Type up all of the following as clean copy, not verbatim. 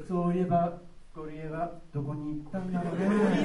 そういえばゴリエはどこに行ったんだろうね。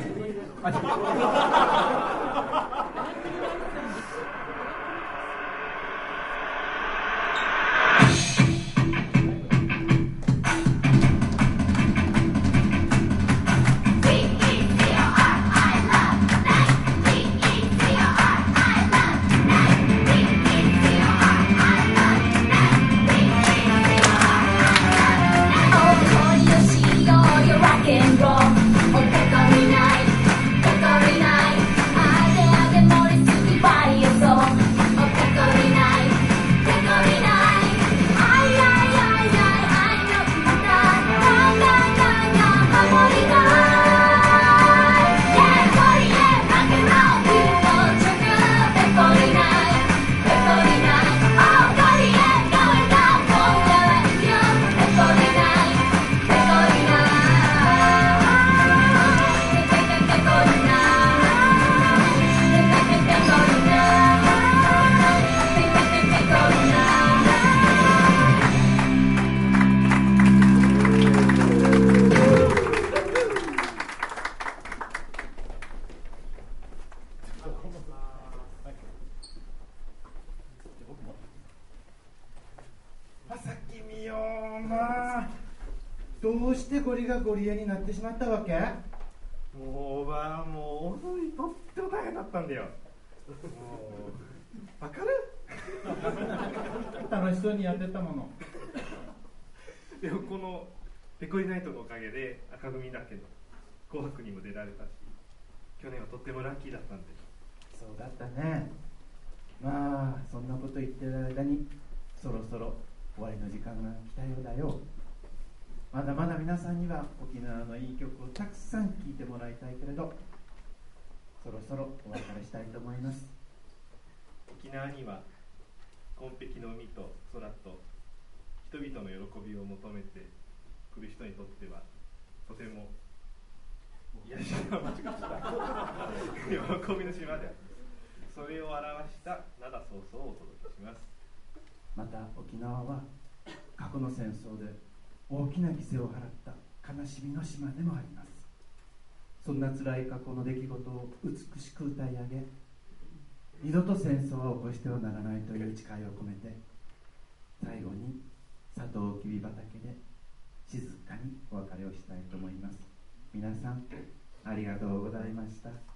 どうしてゴリがゴリエになってしまったわけ？ もうおばあ、もう踊りとっても大変だったんだよ。もうわかる？ 楽しそうにやってたもの。 でもこのペコリナイトのおかげで赤組だけど紅白にも出られたし、去年はとってもラッキーだったんで。 そうだったね。まあそんなこと言ってる間にそろそろ終わりの時間が来たようだよ。まだまだ皆さんには沖縄のいい曲をたくさん聴いてもらいたいけれど、そろそろお別れしたいと思います。 沖縄には紺碧の海と空と人々の喜びを求めて来る人にとってはとても癒しの街がした喜びの島である。それを表した灘そうそうをお届けします。 また沖縄は過去の戦争で大きな犠牲を払った悲しみの島でもあります。そんな辛い過去の出来事を美しく歌い上げ、二度と戦争は起こしてはならないという誓いを込めて、最後にサトウキビ畑で静かにお別れをしたいと思います。皆さんありがとうございました。